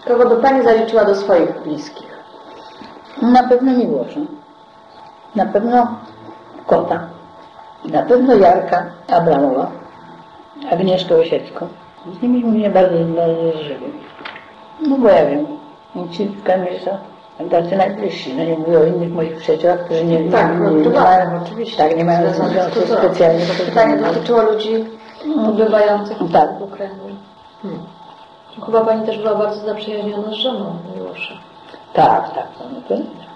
Kogo by Pani zaliczyła do swoich bliskich? Na pewno Miłosza. Na pewno Kota. Na pewno Jarka Abramowa. Agnieszkę Osiecką. Z nimi mnie bardzo żyły. No bo ja wiem. Ci Kamysza, tacy najbliżsi. No nie mówię o innych moich przyjaciołach, którzy nie mają, oczywiście. Tak, nie mają związku specjalnie. To pytanie dotyczyło ludzi pobywających Tak. w okręgu. Chyba Pani też była bardzo zaprzyjaźniona z żoną Miłosza. Tak, tak. No to